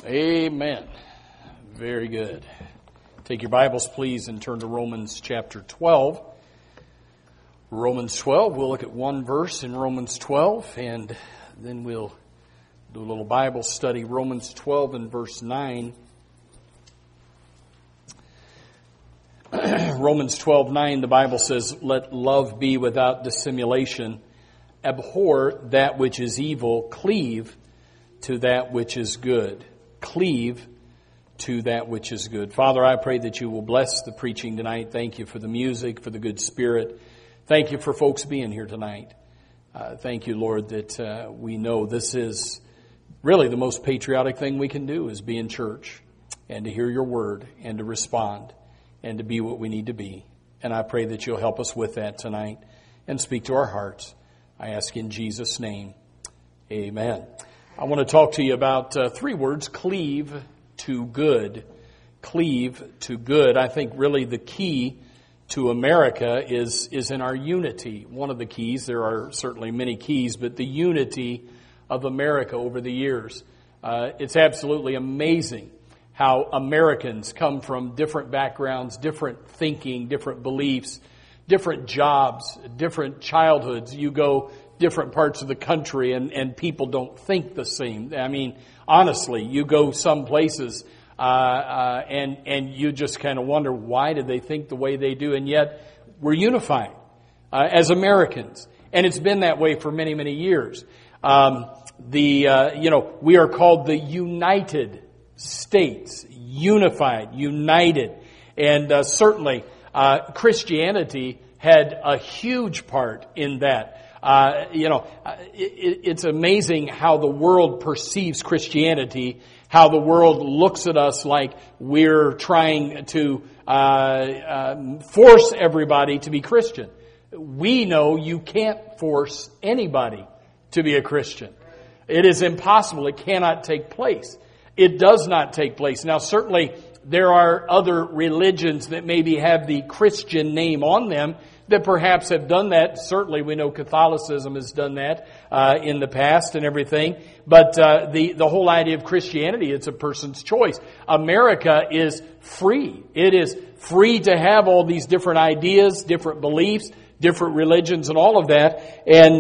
Amen. Very good. Take your Bibles, please, and turn to Romans chapter 12. Romans 12, we'll look at one verse in Romans 12, and then we'll do a little Bible study. Romans 12 and verse 9. Romans 12:9, the Bible says, "Let love be without dissimulation. Abhor that which is evil. Cleave to that which is good." Cleave to that which is good. Father, I pray that you will bless the preaching tonight. Thank you for the music, for the good spirit. Thank you for folks being here tonight. Thank you, Lord, that we know this is really the most patriotic thing we can do is be in church and to hear your word and to respond and to be what we need to be. And I pray that you'll help us with that tonight and speak to our hearts. I ask in Jesus' name, amen. I want to talk to you about three words: cleave to good. Cleave to good. I think really the key to America is in our unity. One of the keys, there are certainly many keys, but the unity of America over the years. It's absolutely amazing how Americans come from different backgrounds, different thinking, different beliefs, different jobs, different childhoods. You go different parts of the country and people don't think the same. I mean, honestly, you go some places and you just kind of wonder, why do they think the way they do? And yet we're unified as Americans. And it's been that way for many, many years. We are called the United States, unified, united. And certainly Christianity had a huge part in that. It's amazing how the world perceives Christianity, how the world looks at us like we're trying to force everybody to be Christian. We know you can't force anybody to be a Christian. It is impossible. It cannot take place. It does not take place. Now, certainly there are other religions that maybe have the Christian name on them that perhaps have done that. Certainly we know Catholicism has done that in the past and everything. But the whole idea of Christianity, it's a person's choice. America is free. It is free to have all these different ideas, different beliefs, different religions and all of that. And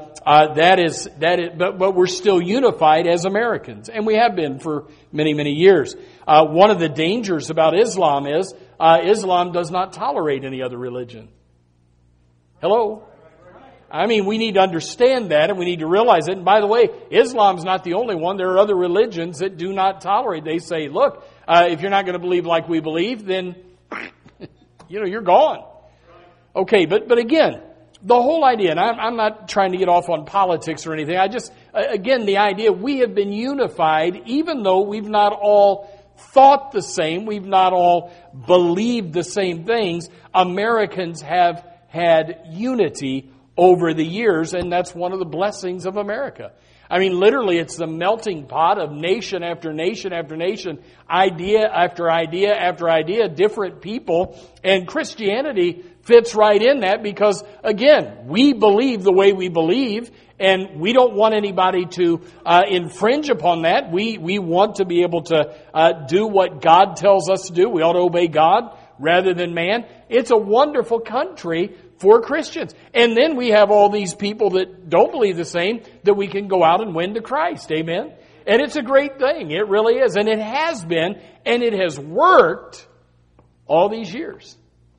but we're still unified as Americans. And we have been for many, many years. One of the dangers about Islam is Islam does not tolerate any other religion. Hello? I mean, we need to understand that and we need to realize it. And by the way, Islam's not the only one. There are other religions that do not tolerate. They say, look, if you're not going to believe like we believe, then, you're gone. Okay, but again, the whole idea, and I'm not trying to get off on politics or anything. Again, the idea, we have been unified even though we've not all thought the same. We've not all believed the same things. Americans have had unity over the years, and that's one of the blessings of America. I mean, literally, it's the melting pot of nation after nation after nation, idea after idea after idea, different people, and Christianity fits right in that because, again, we believe the way we believe, and we don't want anybody to infringe upon that. We want to be able to do what God tells us to do. We ought to obey God rather than man. It's a wonderful country for Christians. And then we have all these people that don't believe the same that we can go out and win to Christ. Amen? And it's a great thing. It really is. And it has been, and it has worked all these years.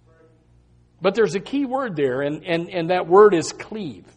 But there's a key word there, and that word is cleave.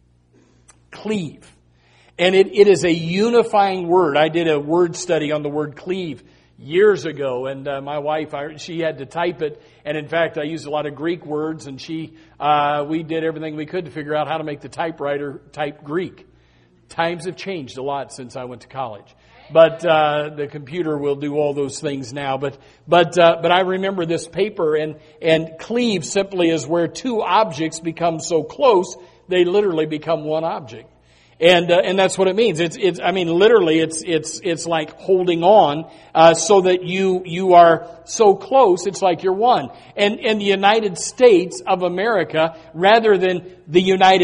Cleave. And it is a unifying word. I did a word study on the word cleave years ago, and my wife, she had to type it, and in fact, I used a lot of Greek words, and we did everything we could to figure out how to make the typewriter type Greek. Times have changed a lot since I went to college, but the computer will do all those things now. But I remember this paper, and cleave simply is where two objects become so close they literally become one object. And that's what it means. It's like holding on, so that you are so close, it's like you're one. And the United States of America, rather than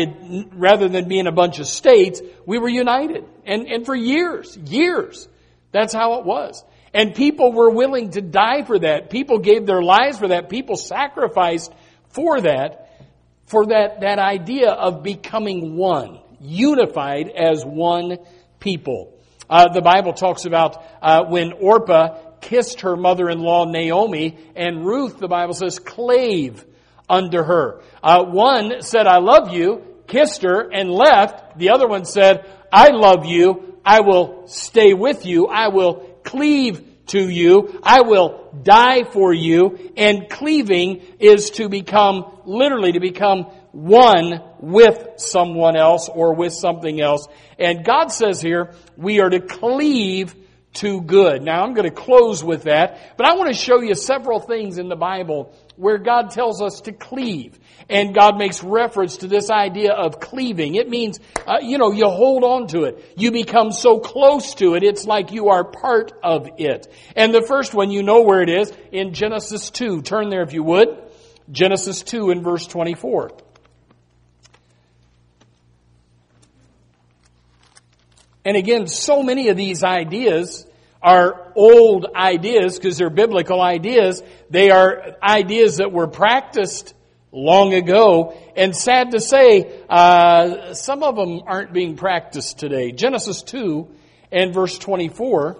being a bunch of states, we were united. And for years, That's how it was. And people were willing to die for that. People gave their lives for that. People sacrificed for that idea of becoming one, unified as one people. The Bible talks about when Orpah kissed her mother-in-law Naomi, and Ruth, the Bible says, clave unto her. One said, I love you, kissed her, and left. The other one said, I love you, I will stay with you, I will cleave to you, I will die for you. And cleaving is to become, literally to become one with someone else or with something else. And God says here, we are to cleave to good. Now I'm going to close with that, but I want to show you several things in the Bible where God tells us to cleave. And God makes reference to this idea of cleaving. It means, you hold on to it. You become so close to it, it's like you are part of it. And the first one, you know where it is, in Genesis 2. Turn there if you would. Genesis 2 in verse 24. And again, so many of these ideas are old ideas because they're biblical ideas. They are ideas that were practiced long ago. And sad to say, some of them aren't being practiced today. Genesis 2 and verse 24.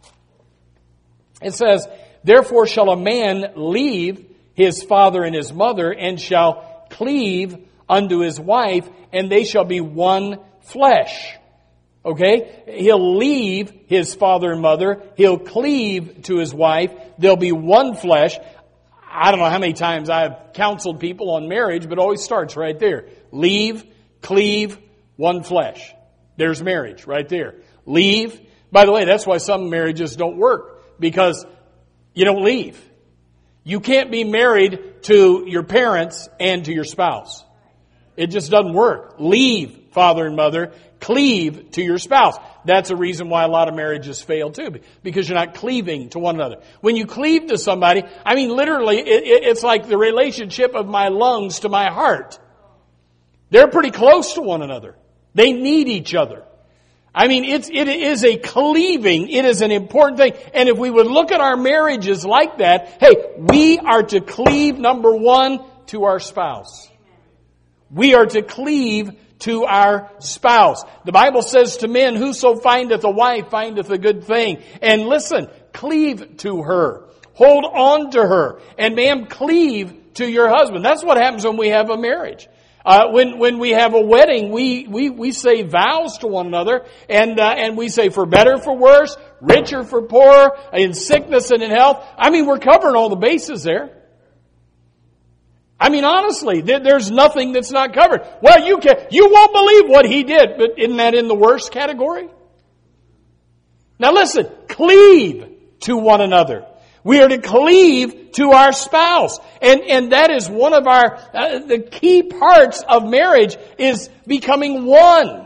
It says, therefore shall a man leave his father and his mother and shall cleave unto his wife, and they shall be one flesh. Okay? He'll leave his father and mother. He'll cleave to his wife. They'll be one flesh. I don't know how many times I've counseled people on marriage, but it always starts right there. Leave, cleave, one flesh. There's marriage right there. Leave. By the way, that's why some marriages don't work, because you don't leave. You can't be married to your parents and to your spouse. It just doesn't work. Leave father and mother. Cleave to your spouse. That's a reason why a lot of marriages fail too, because you're not cleaving to one another. When you cleave to somebody, I mean literally, it's like the relationship of my lungs to my heart. They're pretty close to one another. They need each other. I mean, it is a cleaving. It is an important thing. And if we would look at our marriages like that, hey, we are to cleave, number one, to our spouse. We are to cleave to our spouse. The Bible says to men, whoso findeth a wife findeth a good thing. And listen, cleave to her. Hold on to her. And ma'am, cleave to your husband. That's what happens when we have a marriage. When we have a wedding, we say vows to one another, and we say for better, for worse, richer, for poorer, in sickness and in health. I mean, we're covering all the bases there. I mean, honestly, there's nothing that's not covered. Well, you won't believe what he did, but isn't that in the worst category? Now listen, cleave to one another. We are to cleave to our spouse. And that is one of the key parts of marriage is becoming one.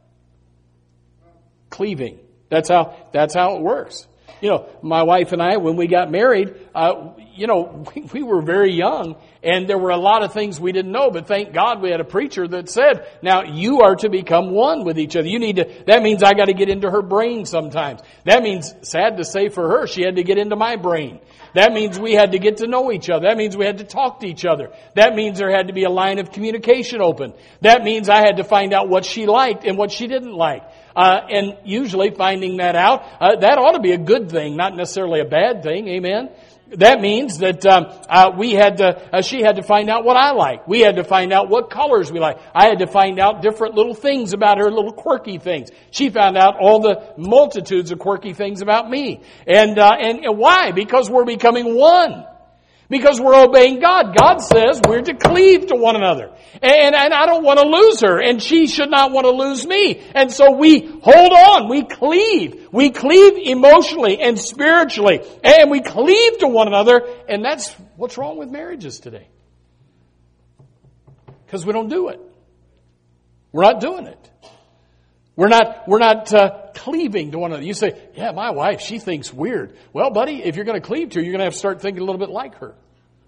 Cleaving. That's how it works. You know, my wife and I, when we got married, we were very young, and there were a lot of things we didn't know, but thank God we had a preacher that said, now you are to become one with each other. That means I got to get into her brain sometimes. That means, sad to say for her, she had to get into my brain. That means we had to get to know each other. That means we had to talk to each other. That means there had to be a line of communication open. That means I had to find out what she liked and what she didn't like. And usually finding that out, that ought to be a good thing, not necessarily a bad thing. Amen. That means that she had to find out what I like. We had to find out what colors we like. I had to find out different little things about her, little quirky things. She found out all the multitudes of quirky things about me. And why? Because we're becoming one. Because we're obeying God. God says we're to cleave to one another. And I don't want to lose her, and she should not want to lose me. And so we hold on, we cleave. We cleave emotionally and spiritually. And we cleave to one another. And that's what's wrong with marriages today. Because we don't do it. We're not doing it. We're not cleaving to one another. You say, yeah, my wife, she thinks weird. Well, buddy, if you're going to cleave to her, you're going to have to start thinking a little bit like her.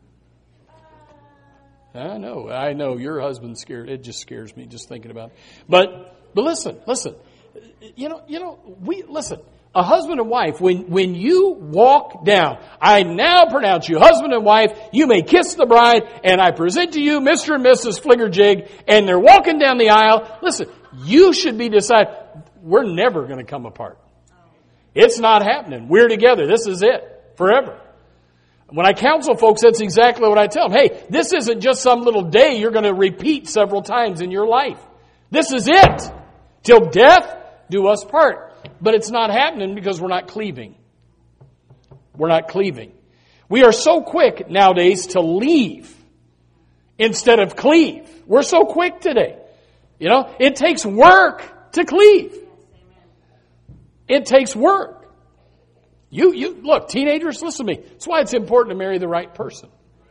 I know, your husband's scared. It just scares me just thinking about it. But listen. Listen, a husband and wife, when you walk down, I now pronounce you husband and wife, you may kiss the bride, and I present to you Mr. and Mrs. Fliggerjig, and they're walking down the aisle. Listen, you should be decided, we're never going to come apart. It's not happening. We're together. This is it. Forever. When I counsel folks, that's exactly what I tell them. Hey, this isn't just some little day you're going to repeat several times in your life. This is it. Till death do us part. But it's not happening because we're not cleaving. We're not cleaving. We are so quick nowadays to leave instead of cleave. We're so quick today. You know, it takes work to cleave. It takes work. You look, teenagers, listen to me. That's why it's important to marry the right person.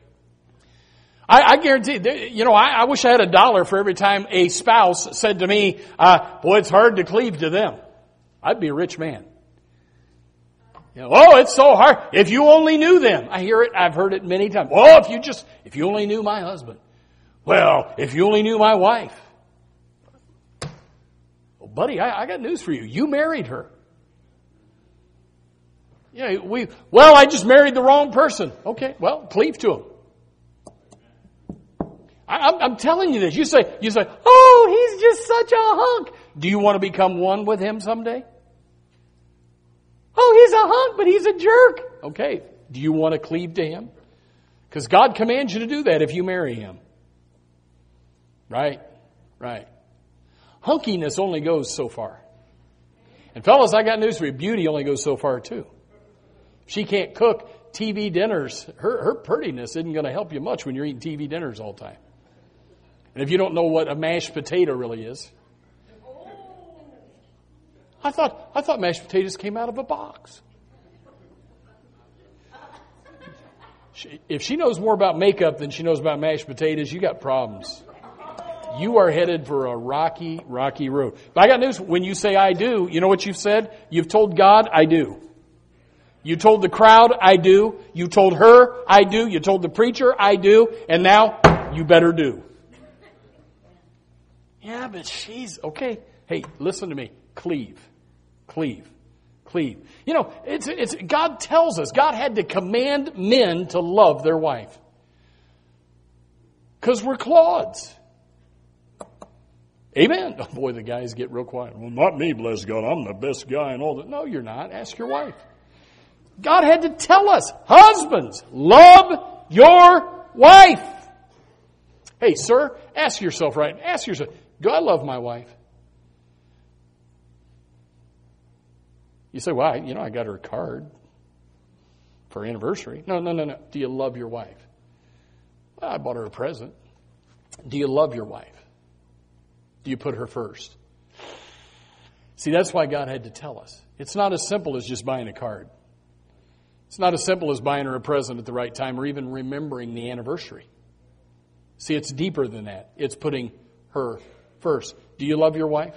I guarantee, I wish I had $1 for every time a spouse said to me, boy, it's hard to cleave to them. I'd be a rich man. Oh, it's so hard. If you only knew them. I hear it. I've heard it many times. Oh, if you only knew my husband. Well, if you only knew my wife. Well, buddy, I got news for you. You married her. Yeah, I just married the wrong person. Okay, well, cleave to him. I'm telling you this. You say, oh, he's just such a hunk. Do you want to become one with him someday? Oh, he's a hunk, but he's a jerk. Okay, do you want to cleave to him? Because God commands you to do that if you marry him. Right. Hunkiness only goes so far. And fellas, I got news for you. Beauty only goes so far too. If she can't cook TV dinners, her prettiness isn't going to help you much when you're eating TV dinners all the time. And if you don't know what a mashed potato really is, I thought mashed potatoes came out of a box. If she knows more about makeup than she knows about mashed potatoes, you got problems. You are headed for a rocky, rocky road. But I got news. When you say I do, you know what you've said? You've told God, I do. You told the crowd, I do. You told her, I do. You told the preacher, I do. And now, you better do. Yeah, but she's, okay. Hey, listen to me. Cleave. You know, it's God tells us, God had to command men to love their wife. Because we're clods. Amen. Oh boy, the guys get real quiet. Well, not me, bless God. I'm the best guy and all that. No, you're not. Ask your wife. God had to tell us, husbands, love your wife. Hey, sir, ask yourself, do I love my wife? You say, well, I got her a card for her anniversary. No. Do you love your wife? Well, I bought her a present. Do you love your wife? Do you put her first? See, that's why God had to tell us. It's not as simple as just buying a card. It's not as simple as buying her a present at the right time or even remembering the anniversary. See, it's deeper than that. It's putting her first. Do you love your wife?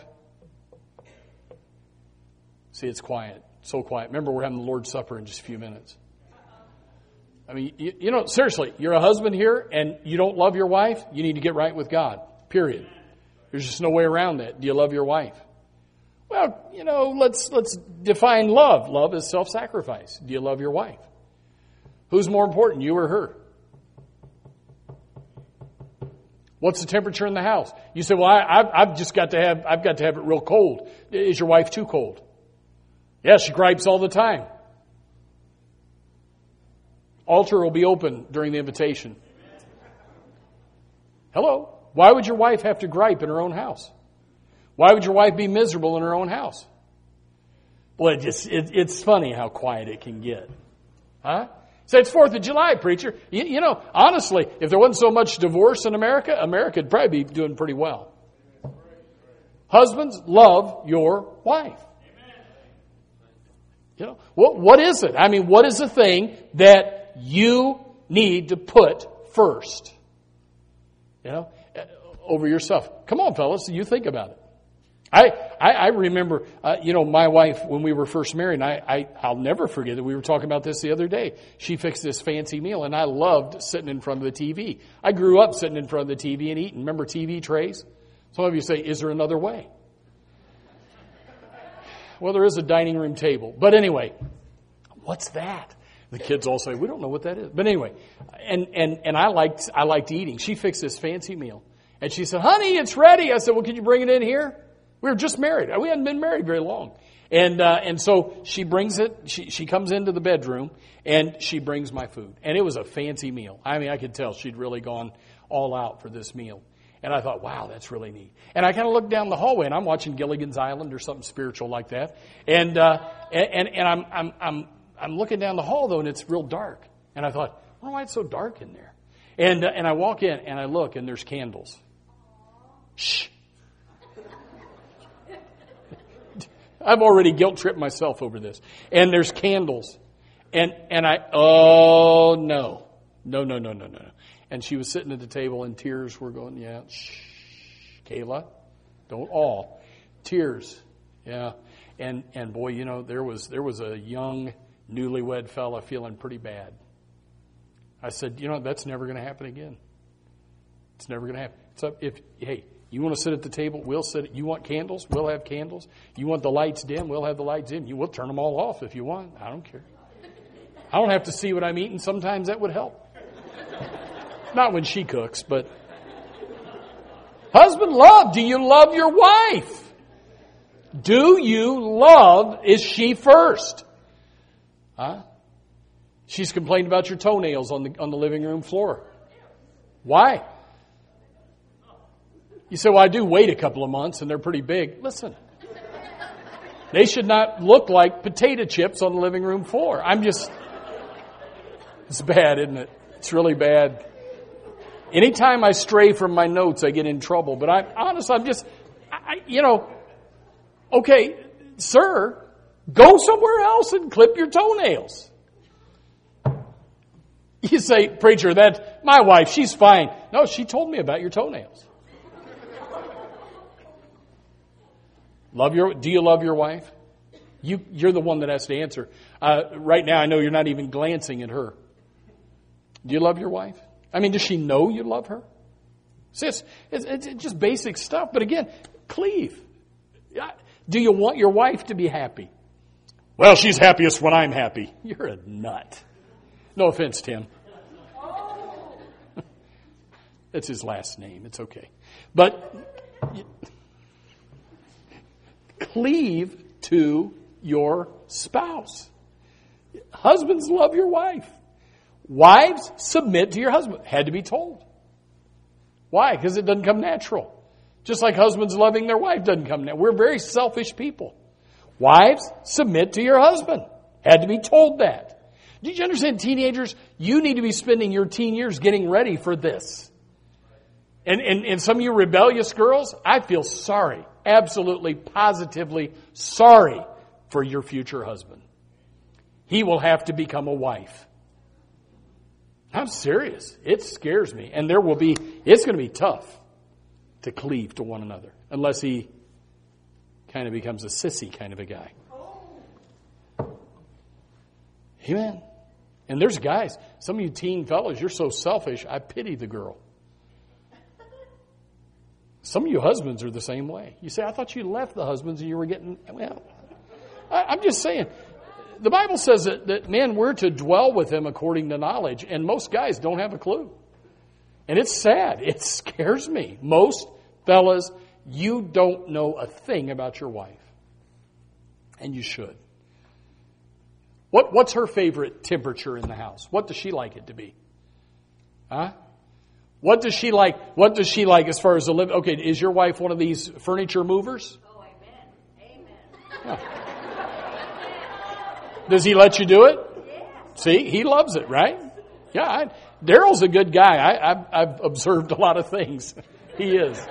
See, it's quiet. So quiet. Remember, we're having the Lord's Supper in just a few minutes. I mean, seriously, you're a husband here and you don't love your wife, you need to get right with God. Period. There's just no way around that. Do you love your wife? Well, let's define love. Love is self-sacrifice. Do you love your wife? Who's more important, you or her? What's the temperature in the house? You say, well, I've got to have it real cold. Is your wife too cold? Yeah, she gripes all the time. Altar will be open during the invitation. Hello? Why would your wife have to gripe in her own house? Why would your wife be miserable in her own house? Well, it's funny how quiet it can get. Huh? Say it's 4th of July, preacher. Honestly, if there wasn't so much divorce in America would probably be doing pretty well. Husbands, love your wife. What is it? I mean, what is the thing that you need to put first? Over yourself. Come on, fellas, you think about it. I remember, my wife, when we were first married, I'll never forget it. We were talking about this the other day. She fixed this fancy meal, and I loved sitting in front of the TV. I grew up sitting in front of the TV and eating. Remember TV trays? Some of you say, is there another way? Well, there is a dining room table. But anyway, what's that? The kids all say, we don't know what that is. But anyway, and I liked eating. She fixed this fancy meal. And she said, honey, it's ready. I said, well, can you bring it in here? We were just married. We hadn't been married very long. And so she brings it. She comes into the bedroom and she brings my food. And it was a fancy meal. I mean, I could tell she'd really gone all out for this meal. And I thought, wow, that's really neat. And I kind of looked down the hallway and I'm watching Gilligan's Island or something spiritual like that. And I'm looking down the hall though, and it's real dark. And I thought, why is it so dark in there? And I walk in and I look and there's candles. Shh. I've already guilt tripped myself over this. And there's candles. And oh no. No. And she was sitting at the table and tears were going, yeah, shh, Kayla, don't all. Tears, yeah. And boy, you know, there was a young newlywed fella feeling pretty bad. I said, you know, that's never going to happen again. It's never going to happen. So hey, you want to sit at the table? We'll sit. You want candles? We'll have candles. You want the lights dim? We'll have the lights dim. We'll turn them all off if you want. I don't care. I don't have to see what I'm eating. Sometimes that would help. Not when she cooks, but husband love. Do you love your wife? Do you love? Is she first? Huh? She's complained about your toenails on the living room floor. Why? You say, well, I do wait a couple of months and they're pretty big. Listen, they should not look like potato chips on the living room floor. It's bad, isn't it? It's really bad. Anytime I stray from my notes, I get in trouble. But okay, sir, go somewhere else and clip your toenails. You say, preacher, that my wife, she's fine. No, she told me about your toenails. Do you love your wife? You're the one that has to answer. Right now, I know you're not even glancing at her. Do you love your wife? I mean, does she know you love her? It's just basic stuff. But again, cleave. Do you want your wife to be happy? Well, she's happiest when I'm happy. You're a nut. No offense, Tim. That's his last name. It's okay. But cleave to your spouse. Husbands, love your wife. Wives, submit to your husband. Had to be told. Why? Because it doesn't come natural. Just like husbands loving their wife doesn't come natural. We're very selfish people. Wives, submit to your husband. Had to be told that. Did you understand, teenagers? You need to be spending your teen years getting ready for this. And some of you rebellious girls, I feel sorry. Absolutely, positively sorry for your future husband. He will have to become a wife. I'm serious. It scares me. And it's going to be tough to cleave to one another unless he kind of becomes a sissy kind of a guy. Amen. And there's guys, some of you teen fellows, you're so selfish, I pity the girl. Some of you husbands are the same way. You say, I thought you left the husbands and you were getting, well, I'm just saying. The Bible says that men, we're to dwell with him according to knowledge. And most guys don't have a clue. And it's sad. It scares me. Most fellas, you don't know a thing about your wife. And you should. What's her favorite temperature in the house? What does she like it to be? Huh? What does she like? What does she like as far as the living? Okay, is your wife one of these furniture movers? Oh, amen. Huh. Does he let you do it? Yes. See, he loves it, right? Yeah, Daryl's a good guy. I've observed a lot of things. He is.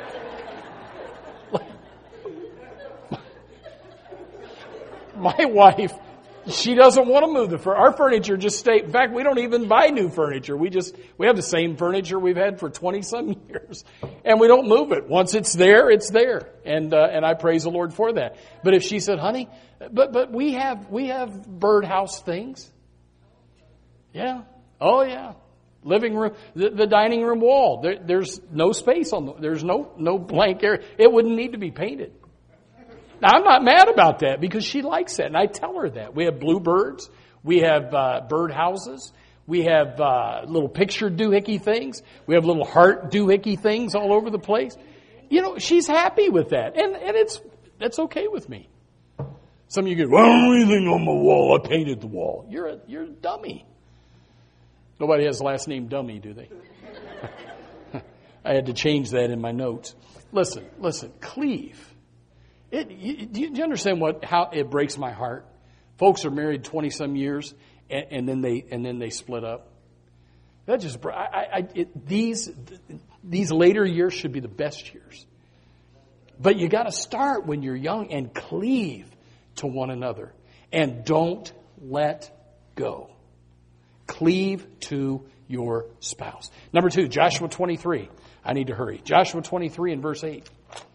My wife, she doesn't want to move our furniture. Just stay. In fact, we don't even buy new furniture. We have the same furniture we've had for 20-some years, and we don't move it. Once it's there, it's there, and I praise the Lord for that. But if she said, "Honey," but we have birdhouse things. Yeah. Oh yeah. Living room, the dining room wall. There's no space there's no blank area. It wouldn't need to be painted. Now, I'm not mad about that because she likes that, and I tell her that. We have bluebirds. We have bird houses. We have little picture doohickey things. We have little heart doohickey things all over the place. You know, she's happy with that, and that's okay with me. Some of you go, well, I don't have anything on my wall. I painted the wall. You're a dummy. Nobody has the last name Dummy, do they? I had to change that in my notes. Listen, cleave. Do you understand how it breaks my heart? Folks are married 20-some years, and then they split up. That just these later years should be the best years. But you got to start when you're young and cleave to one another, and don't let go. Cleave to your spouse. Number 2, Joshua 23. I need to hurry. Joshua 23 and verse 8.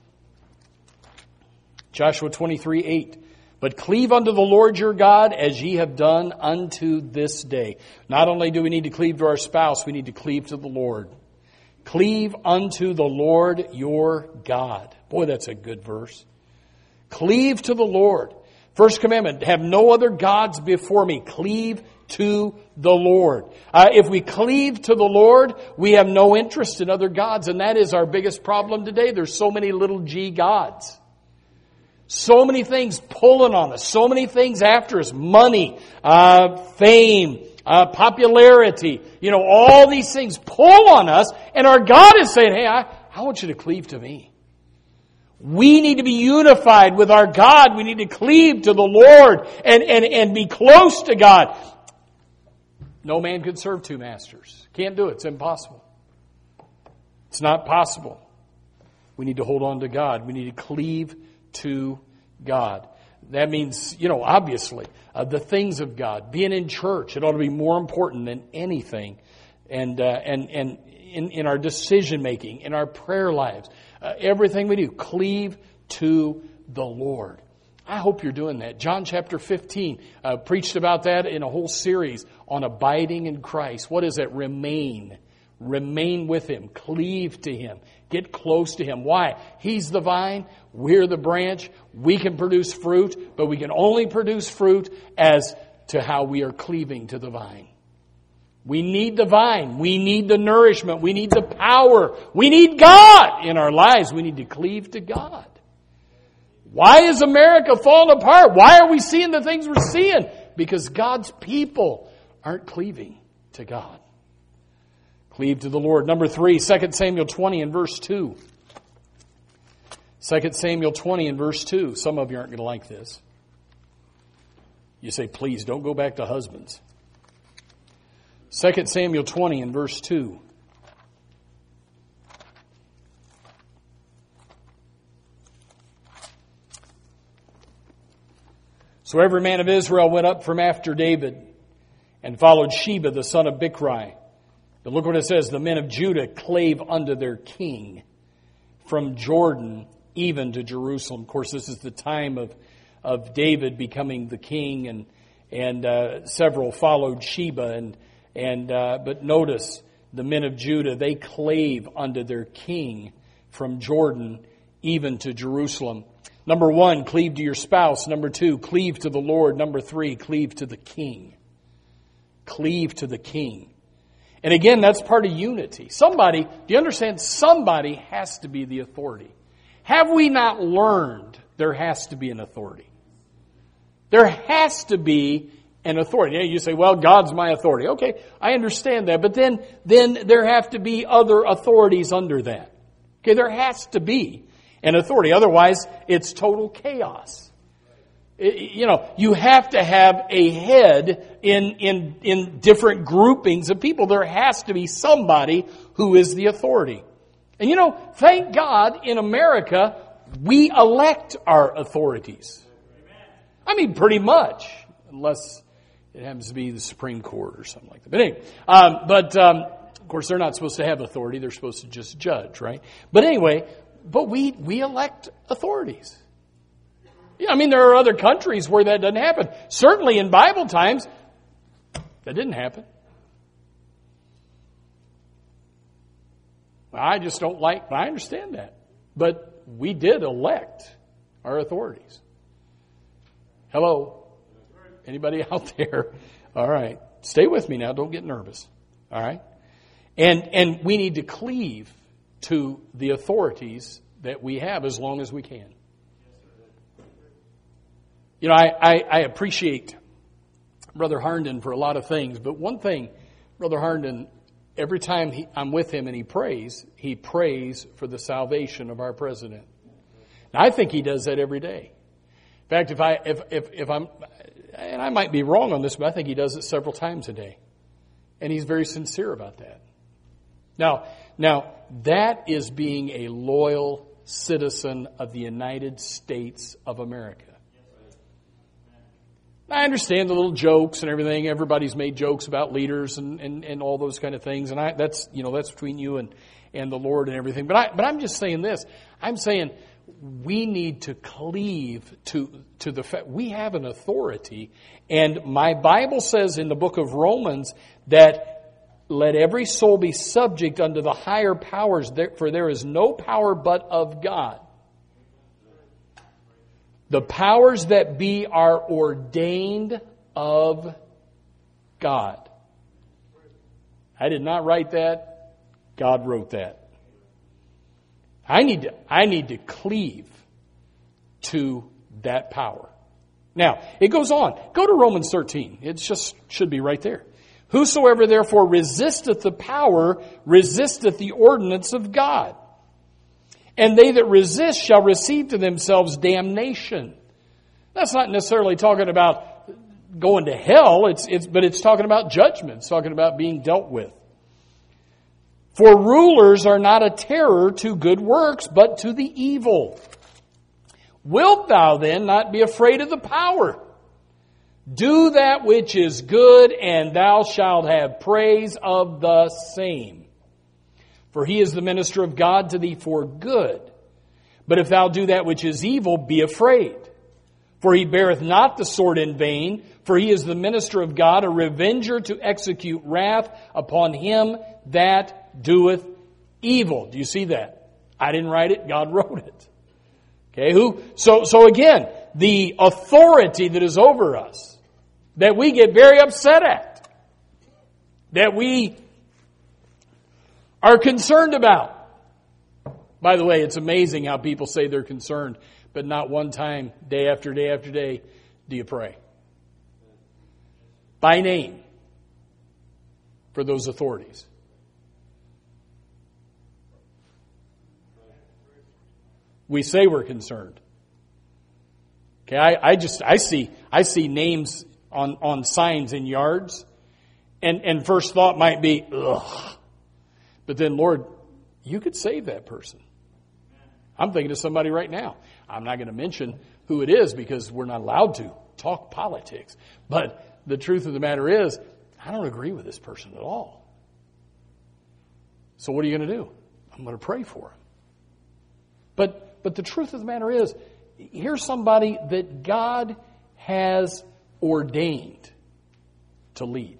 Joshua 23:8. But cleave unto the Lord your God as ye have done unto this day. Not only do we need to cleave to our spouse, we need to cleave to the Lord. Cleave unto the Lord your God. Boy, that's a good verse. Cleave to the Lord. First commandment, have no other gods before me. Cleave to the Lord. If we cleave to the Lord, we have no interest in other gods, and that is our biggest problem today. There's so many little g gods. So many things pulling on us. So many things after us. Money, fame, popularity. You know, all these things pull on us, and our God is saying, hey, I want you to cleave to me. We need to be unified with our God. We need to cleave to the Lord and be close to God. No man can serve two masters. Can't do it. It's impossible. It's not possible. We need to hold on to God. We need to cleave to God. That means, obviously, the things of God. Being in church, it ought to be more important than anything. And in our decision making, in our prayer lives, everything we do, cleave to the Lord. I hope you're doing that. John chapter 15 preached about that in a whole series on abiding in Christ. What is it? Remain. Remain with Him. Cleave to Him. Get close to Him. Why? He's the vine. We're the branch. We can produce fruit, but we can only produce fruit as to how we are cleaving to the vine. We need the vine. We need the nourishment. We need the power. We need God in our lives. We need to cleave to God. Why is America falling apart? Why are we seeing the things we're seeing? Because God's people aren't cleaving to God. Cleave to the Lord. Number 3, 2 Samuel 20 and verse 2. 2 Samuel 20 and verse 2. Some of you aren't going to like this. You say, please don't go back to husbands. 2 Samuel 20 and verse 2. So every man of Israel went up from after David and followed Sheba, the son of Bichri. But look what it says. The men of Judah clave unto their king from Jordan even to Jerusalem. Of course, this is the time of David becoming the king, and several followed Sheba. But notice, the men of Judah, they clave unto their king from Jordan even to Jerusalem. Number 1, cleave to your spouse. Number 2, cleave to the Lord. Number 3, cleave to the king. Cleave to the king. And again, that's part of unity. Do you understand? Somebody has to be the authority. Have we not learned there has to be an authority? There has to be an authority. You say, well, God's my authority. Okay, I understand that. But then there have to be other authorities under that. Okay, there has to be an authority. Otherwise, it's total chaos. You have to have a head in different groupings of people. There has to be somebody who is the authority. And thank God in America, we elect our authorities. I mean, pretty much, unless it happens to be the Supreme Court or something like that. But anyway, of course, they're not supposed to have authority. They're supposed to just judge, right? But anyway, we elect authorities. Yeah, I mean, there are other countries where that doesn't happen. Certainly in Bible times, that didn't happen. I just don't I understand that. But we did elect our authorities. Hello? Anybody out there? All right. Stay with me now. Don't get nervous. All right? And we need to cleave to the authorities that we have as long as we can. You know, I appreciate Brother Harnden for a lot of things, but one thing, Brother Harnden, every time I'm with him and he prays for the salvation of our president. Now, I think he does that every day. In fact, if I'm, and I might be wrong on this, but I think he does it several times a day. And he's very sincere about that. Now, that is being a loyal citizen of the United States of America. I understand the little jokes and everything. Everybody's made jokes about leaders and all those kind of things. And that's between you and the Lord and everything. But I'm just saying this. I'm saying we need to cleave to the fact we have an authority. And my Bible says in the book of Romans that let every soul be subject unto the higher powers, for there is no power but of God. The powers that be are ordained of God. I did not write that. God wrote that. I need to cleave to that power. Now, it goes on. Go to Romans 13. It just should be right there. Whosoever therefore resisteth the power, resisteth the ordinance of God. And they that resist shall receive to themselves damnation. That's not necessarily talking about going to hell, but it's talking about judgment. It's talking about being dealt with. For rulers are not a terror to good works, but to the evil. Wilt thou then not be afraid of the power? Do that which is good, and thou shalt have praise of the same. For he is the minister of God to thee for good. But if thou do that which is evil, be afraid. For he beareth not the sword in vain, for he is the minister of God, a revenger to execute wrath upon him that doeth evil. Do you see that? I didn't write it, God wrote it. Okay, so again, the authority that is over us, that we get very upset at, that we are concerned about. By the way, it's amazing how people say they're concerned, but not one time, day after day after day, do you pray. By name for those authorities. We say we're concerned. Okay, I see names on signs in yards, and first thought might be, ugh. But then, Lord, you could save that person. I'm thinking of somebody right now. I'm not going to mention who it is because we're not allowed to talk politics. But the truth of the matter is, I don't agree with this person at all. So what are you going to do? I'm going to pray for him. But the truth of the matter is, here's somebody that God has ordained to lead.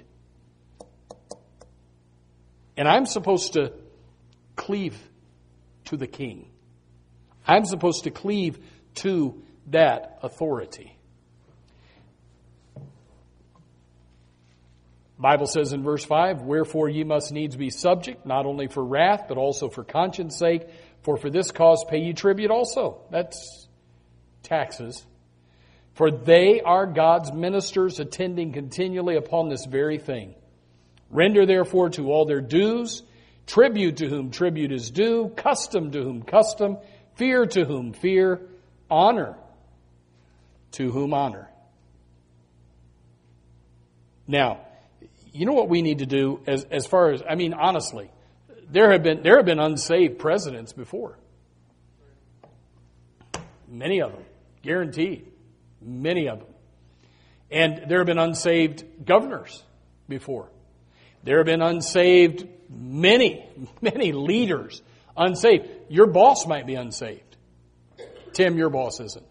And I'm supposed to cleave to the king. I'm supposed to cleave to that authority. The Bible says in verse 5, wherefore ye must needs be subject, not only for wrath, but also for conscience sake, for this cause pay ye tribute also. That's taxes. For they are God's ministers, attending continually upon this very thing. Render therefore to all their dues, tribute to whom tribute is due, custom to whom custom, fear to whom fear, honor to whom honor. Now, you know what we need to do as far as, I mean, honestly, there have been unsaved presidents before. Many of them, guaranteed. Many of them. And there have been unsaved governors before. There have been unsaved, many leaders unsaved. Your boss might be unsaved. Tim, your boss isn't.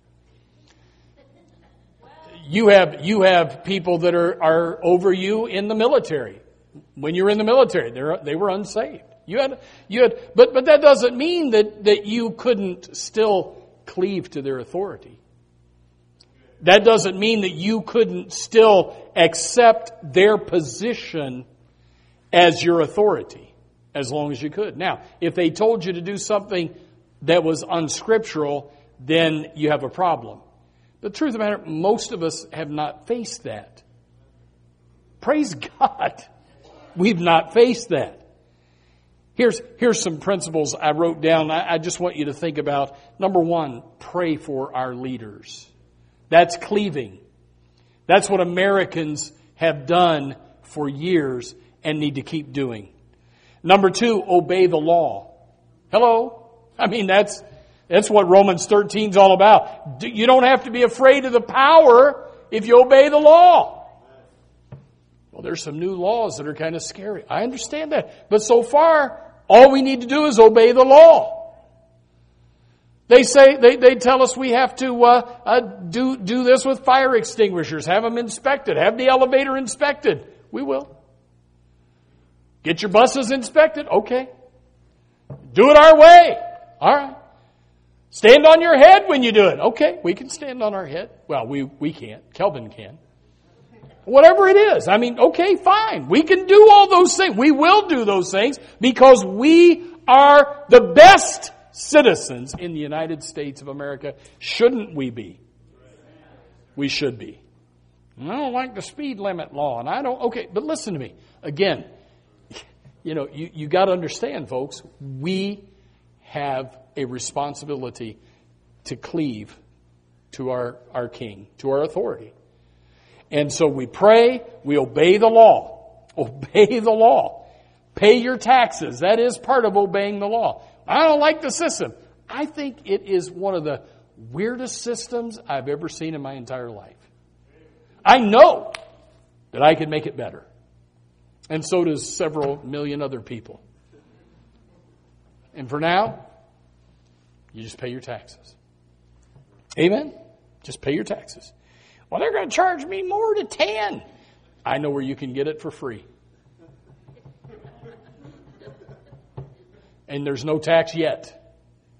You have people that are over you in the military. When you were in the military, they were unsaved. But that doesn't mean that you couldn't still cleave to their authority. That doesn't mean that you couldn't still accept their position as your authority, as long as you could. Now, if they told you to do something that was unscriptural, then you have a problem. The truth of the matter, most of us have not faced that. Praise God. We've not faced that. Here's some principles I wrote down. I just want you to think about. Number one, pray for our leaders. That's cleaving. That's what Americans have done for years and need to keep doing. Number two, obey the law. Hello? I mean, that's what Romans 13 is all about. You don't have to be afraid of the power if you obey the law. Well, there's some new laws that are kind of scary. I understand that. But so far, all we need to do is obey the law. They tell us we have to do this with fire extinguishers, have them inspected, have the elevator inspected. We will. Get your buses inspected? Okay. Do it our way. All right. Stand on your head when you do it. Okay, we can stand on our head. Well, we can't. Kelvin can. Whatever it is. I mean, okay, fine. We can do all those things. We will do those things because we are the best citizens in the United States of America. Shouldn't we be? We should be. I don't like the speed limit law, and I don't. Okay, but listen to me. Again, you got to understand, folks, we have a responsibility to cleave to our king, to our authority. And so we pray, we obey the law. Obey the law. Pay your taxes. That is part of obeying the law. I don't like the system. I think it is one of the weirdest systems I've ever seen in my entire life. I know that I can make it better. And so does several million other people. And for now, you just pay your taxes. Amen? Just pay your taxes. Well, they're going to charge me more to 10. I know where you can get it for free. And there's no tax yet.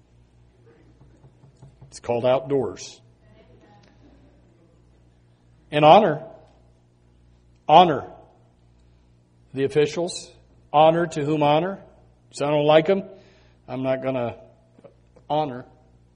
It's called outdoors. And honor the officials. Honor to whom honor. So I don't like them, I'm not going to honor.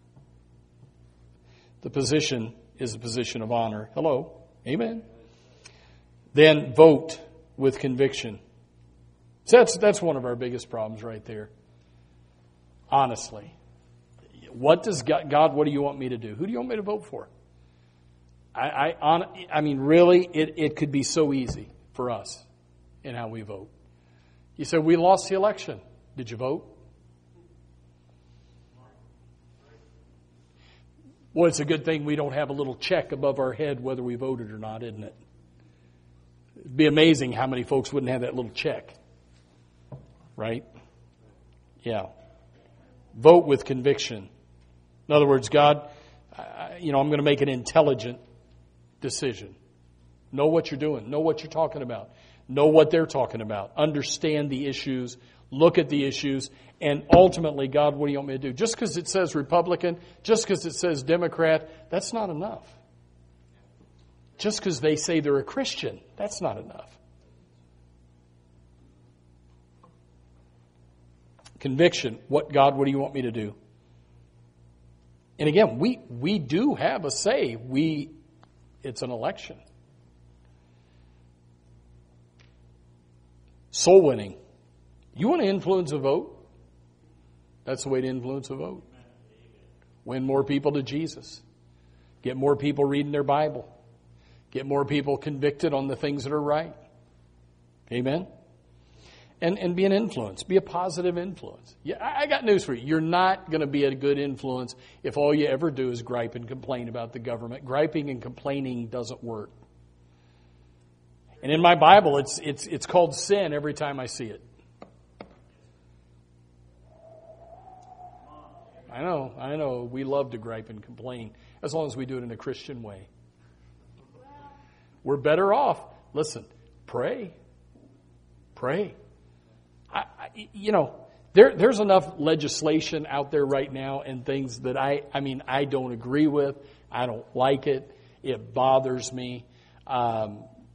The position is a position of honor. Hello. Amen. Then vote with conviction. So that's one of our biggest problems right there. Honestly. What does God, what do you want me to do? Who do you want me to vote for? I mean, really, it could be so easy for us in how we vote. You said, we lost the election. Did you vote? Well, it's a good thing we don't have a little check above our head whether we voted or not, isn't it? It'd be amazing how many folks wouldn't have that little check. Right? Yeah. Vote with conviction. In other words, God, I'm going to make an intelligent decision. Know what you're doing. Know what you're talking about. Know what they're talking about. Understand the issues. Look at the issues. And ultimately, God, what do you want me to do? Just because it says Republican, just because it says Democrat, that's not enough. Just because they say they're a Christian, that's not enough. Conviction. God, what do you want me to do? And again, we do have a say. It's an election. Soul winning. You want to influence a vote? That's the way to influence a vote. Win more people to Jesus. Get more people reading their Bible. Get more people convicted on the things that are right. Amen? And be an influence. Be a positive influence. Yeah, I got news for you. You're not going to be a good influence if all you ever do is gripe and complain about the government. Griping and complaining doesn't work. And in my Bible, it's called sin every time I see it. I know. We love to gripe and complain as long as we do it in a Christian way. We're better off. Listen, pray. There's enough legislation out there right now and things that I don't agree with. I don't like it. It bothers me. But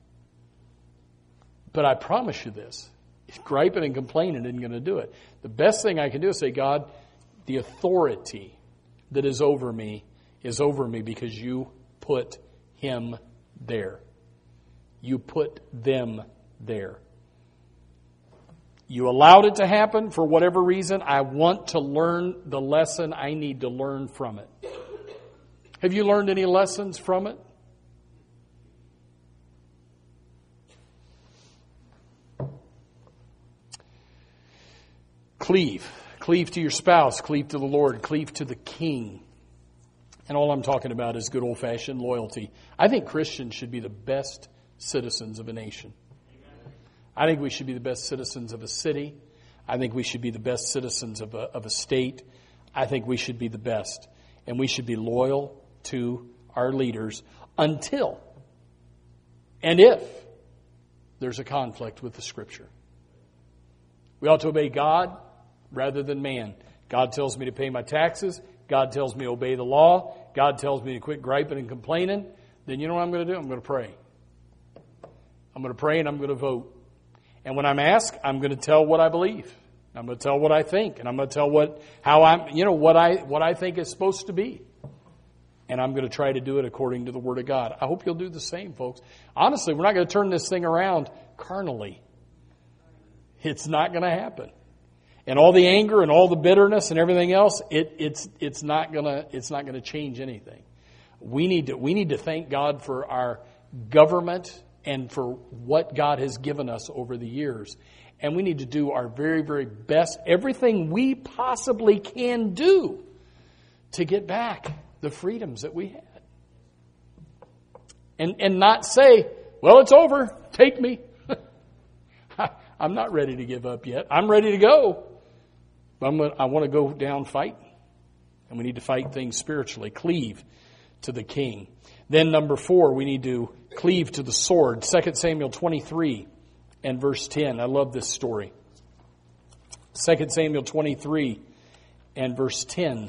I promise you this. Griping and complaining isn't going to do it. The best thing I can do is say, God, the authority that is over me because you put him there. You put them there. You allowed it to happen for whatever reason. I want to learn the lesson I need to learn from it. Have you learned any lessons from it? Cleave. Cleave to your spouse. Cleave to the Lord. Cleave to the King. And all I'm talking about is good old-fashioned loyalty. I think Christians should be the best citizens of a nation. I think we should be the best citizens of a city. I think we should be the best citizens of a state. I think we should be the best. And we should be loyal to our leaders until and if there's a conflict with the Scripture. We ought to obey God rather than man. God tells me to pay my taxes. God tells me to obey the law. God tells me to quit griping and complaining. Then you know what I'm going to do? I'm going to pray. I'm going to pray and I'm going to vote. And when I'm asked, I'm going to tell what I believe. I'm going to tell what I think, and I'm going to tell what I think is supposed to be. And I'm going to try to do it according to the Word of God. I hope you'll do the same, folks. Honestly, we're not going to turn this thing around carnally. It's not going to happen. And all the anger and all the bitterness and everything else, it's not going to change anything. We need to thank God for our government and for what God has given us over the years. And we need to do our very, very best, everything we possibly can do to get back the freedoms that we had. And not say, well, it's over, take me. I'm not ready to give up yet. I'm ready to go. But I want to go down fighting. And we need to fight things spiritually. Cleave to the King. Then number 4, we need to cleave to the sword. 2 Samuel 23 and verse 10. I love this story. 2 Samuel 23 and verse 10.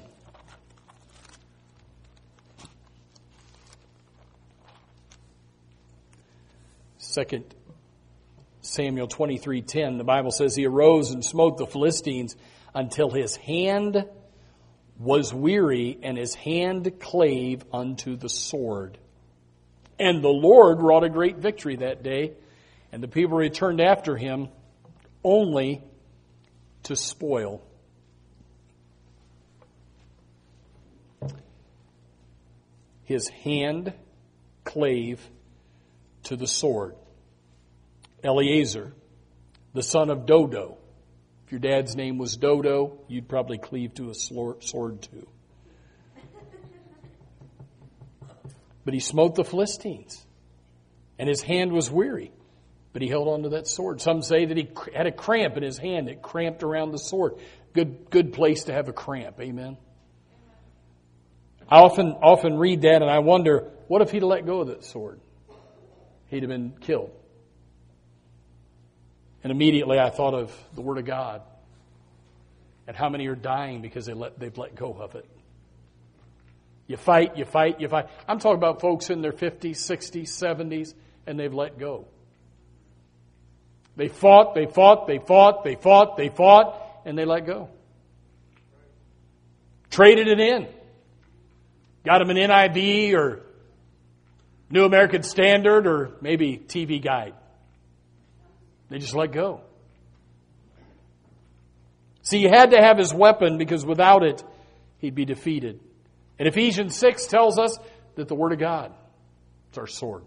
Second Samuel 23:10, the Bible says, he arose and smote the Philistines until his hand was weary and his hand clave unto the sword. And the Lord wrought a great victory that day, and the people returned after him only to spoil. His hand clave to the sword. Eleazar, the son of Dodo. If your dad's name was Dodo, you'd probably cleave to a sword too. But he smote the Philistines, and his hand was weary, but he held on to that sword. Some say that he had a cramp in his hand. It cramped around the sword. Good place to have a cramp. Amen. I often read that and I wonder, what if he'd let go of that sword? He'd have been killed. And immediately I thought of the Word of God and how many are dying because they've let go of it. You fight. I'm talking about folks in their 50s, 60s, 70s, and they've let go. They fought, and they let go. Traded it in. Got them an NIV or New American Standard or maybe TV Guide. They just let go. See, he had to have his weapon because without it, he'd be defeated. And Ephesians 6 tells us that the Word of God is our sword.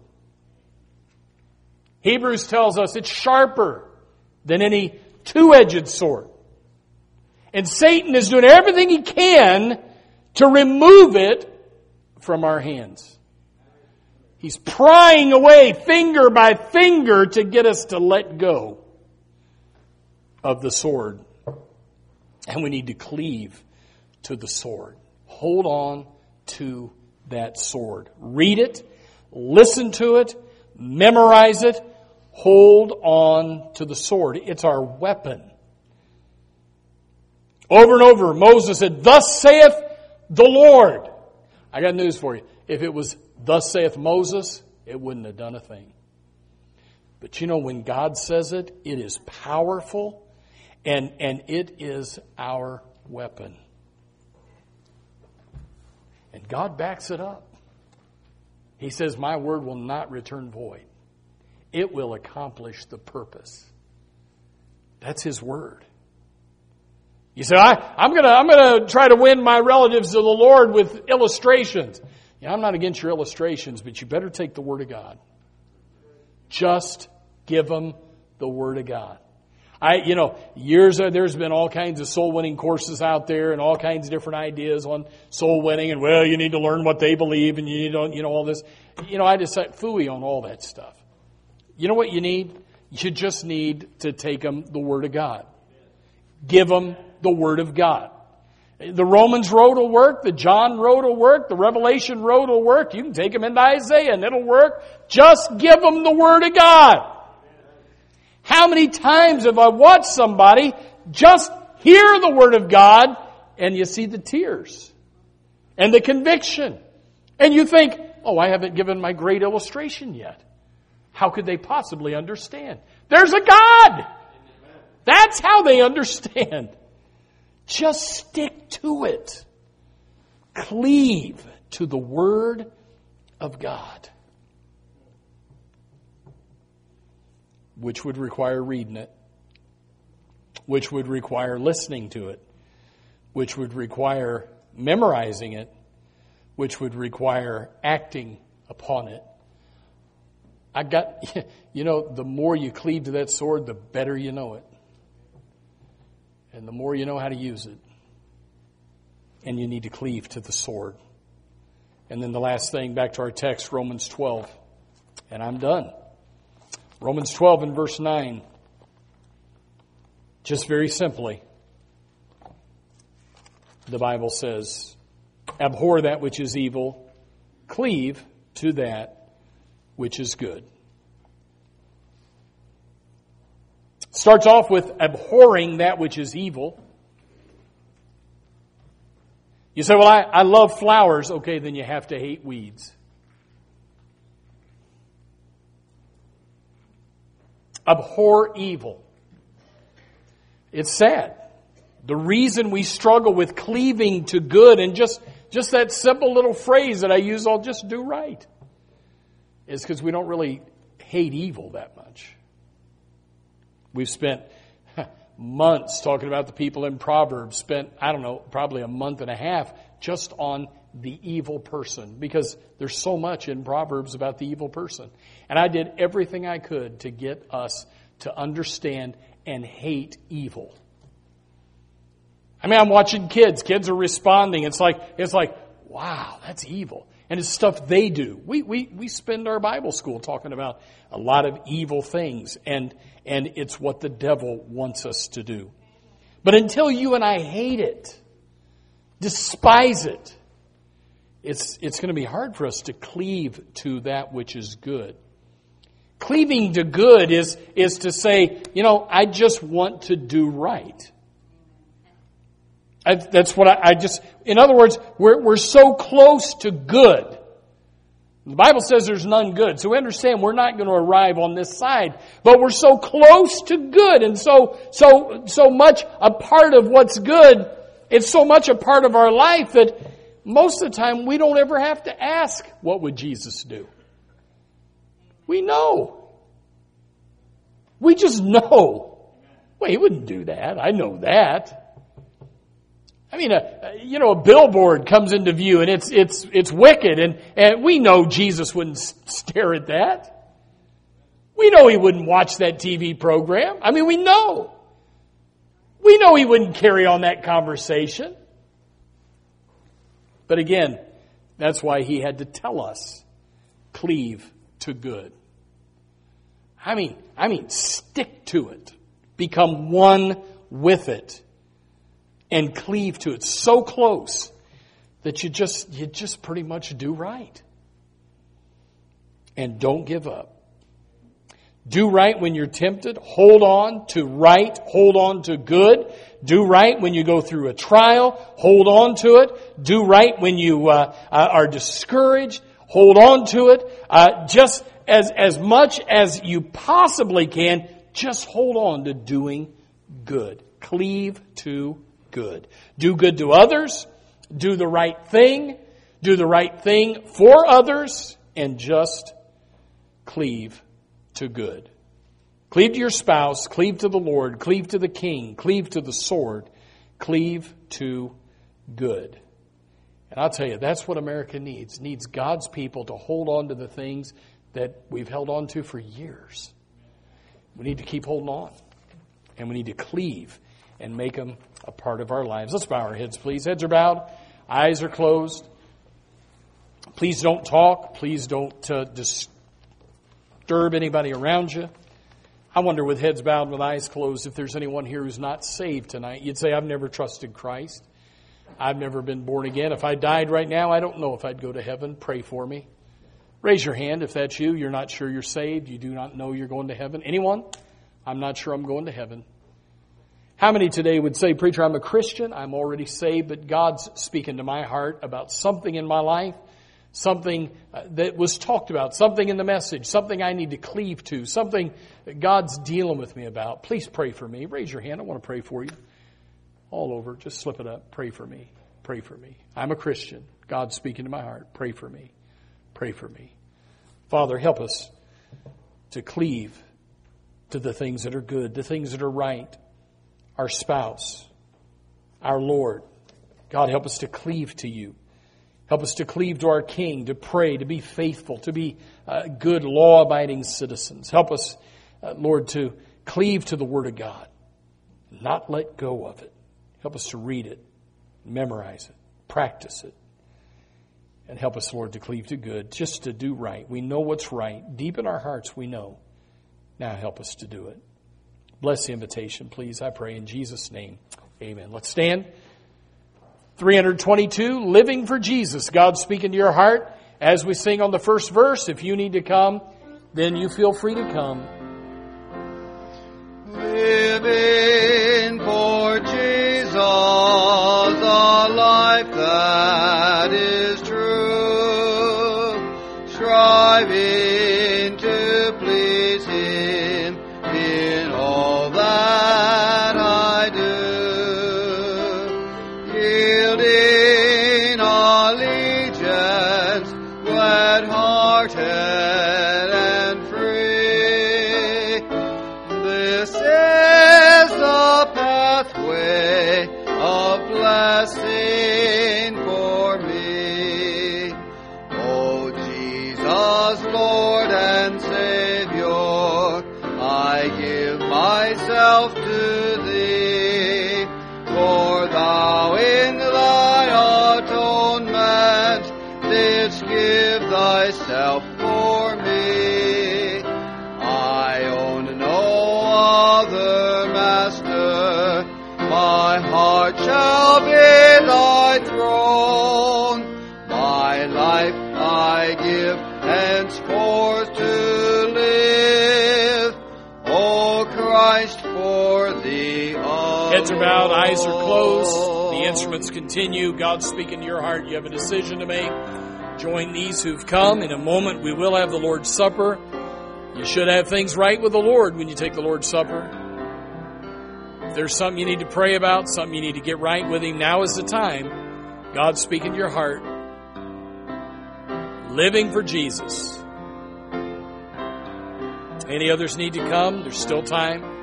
Hebrews tells us it's sharper than any two-edged sword. And Satan is doing everything he can to remove it from our hands. He's prying away finger by finger to get us to let go of the sword. And we need to cleave to the sword. Hold on to that sword. Read it, listen to it, memorize it, hold on to the sword. It's our weapon. Over and over, Moses said, "Thus saith the Lord." I got news for you. If it was "Thus saith Moses," it wouldn't have done a thing. But you know, when God says it, it is powerful, and it is our weapon. And God backs it up. He says, "My word will not return void. It will accomplish the purpose." That's His word. You say, I'm gonna try to win my relatives to the Lord with illustrations. Yeah, I'm not against your illustrations, but you better take the Word of God. Just give them the Word of God. There's been all kinds of soul winning courses out there and all kinds of different ideas on soul winning, and you need to learn what they believe and you need all this. I just say phooey on all that stuff. You know what you need? You just need to take them the Word of God. Give them the Word of God. The Romans road will work. The John road will work. The Revelation road will work. You can take them into Isaiah and it'll work. Just give them the Word of God. How many times have I watched somebody just hear the Word of God and you see the tears and the conviction and you think, I haven't given my great illustration yet. How could they possibly understand? There's a God. That's how they understand. Just stick to it. Cleave to the Word of God. Which would require reading it. Which would require listening to it. Which would require memorizing it. Which would require acting upon it. The more you cleave to that sword, the better you know it. And the more you know how to use it. And you need to cleave to the sword. And then the last thing, back to our text, Romans 12. And I'm done. Romans 12 and verse 9. Just very simply, the Bible says, "Abhor that which is evil, cleave to that which is good." Starts off with abhorring that which is evil. You say, I love flowers. Okay, then you have to hate weeds. Abhor evil. It's sad. The reason we struggle with cleaving to good and just that simple little phrase that I use, I'll just do right, is because we don't really hate evil that much. We've spent months talking about the people in Proverbs, spent, probably a month and a half just on the evil person, because there's so much in Proverbs about the evil person. And I did everything I could to get us to understand and hate evil. I'm watching kids. Kids are responding. It's like, wow, that's evil. And it's stuff they do. We spend our Bible school talking about a lot of evil things, and it's what the devil wants us to do. But until you and I hate it, despise it, it's going to be hard for us to cleave to that which is good. Cleaving to good is to say, I just want to do right. That's what in other words, we're so close to good. The Bible says there's none good. So we understand we're not going to arrive on this side, but we're so close to good and so much a part of what's good. It's so much a part of our life that most of the time we don't ever have to ask, what would Jesus do? We know. We just know. Well, He wouldn't do that. I know that. A billboard comes into view and it's wicked, and we know Jesus wouldn't stare at that. We know He wouldn't watch that TV program. We know. We know He wouldn't carry on that conversation. But again, that's why He had to tell us, cleave to good. Stick to it. Become one with it. And cleave to it so close that you just pretty much do right. And don't give up. Do right when you're tempted. Hold on to right. Hold on to good. Do right when you go through a trial. Hold on to it. Do right when you are discouraged. Hold on to it. Just as much as you possibly can, just hold on to doing good. Cleave to good. Do good to others. Do the right thing. Do the right thing for others. And just cleave to good. Cleave to your spouse. Cleave to the Lord. Cleave to the King. Cleave to the sword. Cleave to good. And I'll tell you, that's what America needs. It needs God's people to hold on to the things that we've held on to for years. We need to keep holding on. And we need to cleave and make them a part of our lives. Let's bow our heads, please. Heads are bowed. Eyes are closed. Please don't talk. Please don't disturb anybody around you. I wonder, with heads bowed, with eyes closed, if there's anyone here who's not saved tonight. You'd say, I've never trusted Christ. I've never been born again. If I died right now, I don't know if I'd go to heaven. Pray for me. Raise your hand if that's you. You're not sure you're saved. You do not know you're going to heaven. Anyone? I'm not sure I'm going to heaven. How many today would say, Preacher, I'm a Christian. I'm already saved, but God's speaking to my heart about something in my life, something that was talked about, something in the message, something I need to cleave to, something that God's dealing with me about. Please pray for me. Raise your hand. I want to pray for you. All over. Just slip it up. Pray for me. Pray for me. I'm a Christian. God's speaking to my heart. Pray for me. Pray for me. Father, help us to cleave to the things that are good, the things that are right. Our spouse, our Lord. God, help us to cleave to you. Help us to cleave to our King, to pray, to be faithful, to be good, law-abiding citizens. Help us, Lord, to cleave to the Word of God, not let go of it. Help us to read it, memorize it, practice it. And help us, Lord, to cleave to good, just to do right. We know what's right. Deep in our hearts, we know. Now help us to do it. Bless the invitation, please, I pray in Jesus' name. Amen. Let's stand. 322, Living for Jesus. God's speaking to your heart as we sing on the first verse. If you need to come, then you feel free to come. Living for Jesus, a life that is true, striving to please Him in all that I do, yielding allegiance, glad-hearted and free. This is the pathway of blessing for me. O Jesus, Lord and Savior, I give myself to Thee, for Thou in Thy atonement didst give Thyself for me. I own no other master, my heart shall be Thy throne. My life I give henceforth to live, O Christ, for Thee alone. Heads are bowed, eyes are closed. The instruments continue. God's speaking to your heart. You have a decision to make. Join these who've come. In a moment, we will have the Lord's Supper. You should have things right with the Lord when you take the Lord's Supper. If there's something you need to pray about, something you need to get right with Him, now is the time. God's speaking to your heart. Living for Jesus. Any others need to come? There's still time.